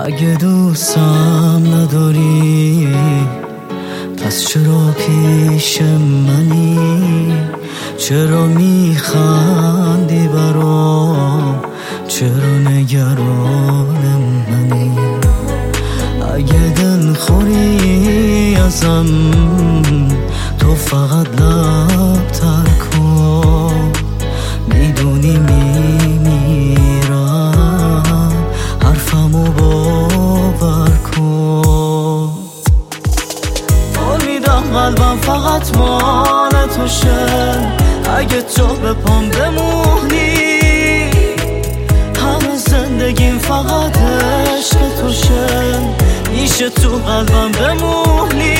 اگه دوستم نداری پس چرا پیش منی؟ چرا میخندی برام؟ چرا نگران منی؟ اگه دل خوری ازم تو فقط لب تر کن، میدونی میمیرم، حرفمو باور کن. امیدم قلبم فقط مال توشه، اگه تو به پام بمونی همه زندگیم فقط عشق توشه، میشه تو قلبم بمونی.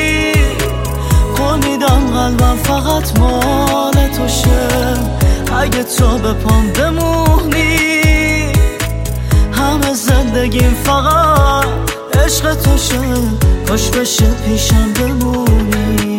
امیدم قلبم فقط مال توشه، اگه تو به پام بمونی همه زندگیم فقط عشق توشه، کاش بشه پیشم بمونی.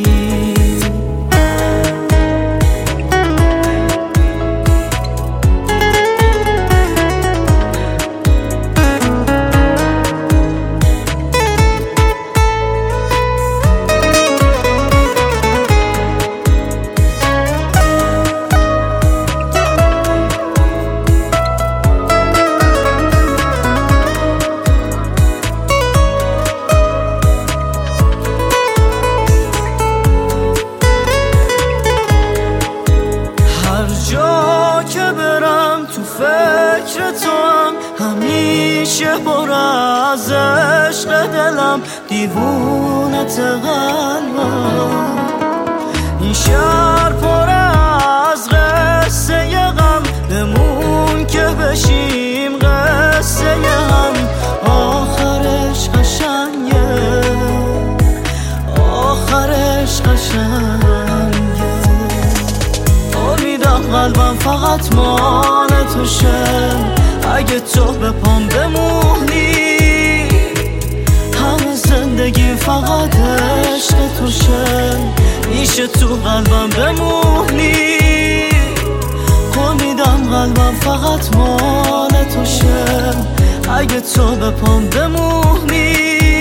جا که برم تو فکر تو هم، همیشه پر از عشق دلم، دیوونت قلبم. این شهر پر از قصه غم، بمون که بشیم قصه هم، آخرش قشنگه، آخرش قشنگه. قلبم فقط مال توشه، اگه تو به پام بمونی همه زندگی فقط عشق توشه، میشه تو قلبم بمونی. امیدم قلبم فقط مال توشه، اگه تو به پام بمونی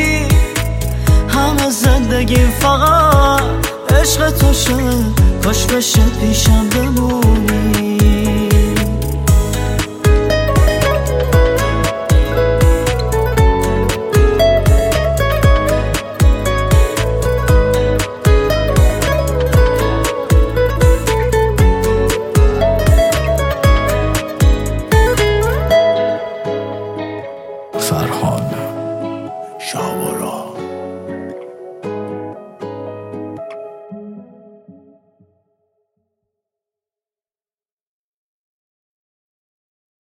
همه زندگی فقط عشق توشه، کاش بشه پیشم بمونی. فرهان شاور